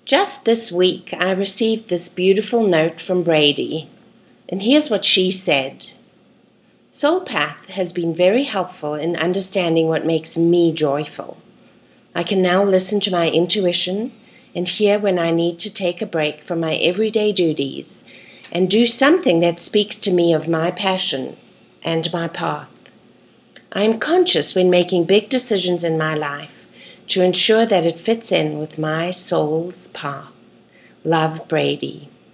Just this week, I received this beautiful note from Brady, and here's what she said. Soul Path has been very helpful in understanding what makes me joyful. I can now listen to my intuition and hear when I need to take a break from my everyday duties and do something that speaks to me of my passion and my path. I am conscious when making big decisions in my life to ensure that it fits in with my soul's path. Love, Brady.